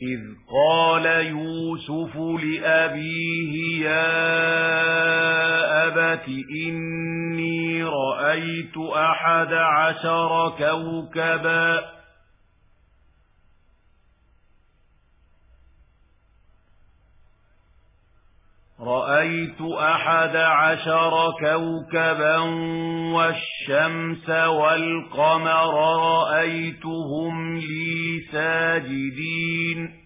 إذ قال يوسف لأبيه يا أبت إني رأيت 11 كوكبا والشمس والقمر رأيتهم لي ساجدين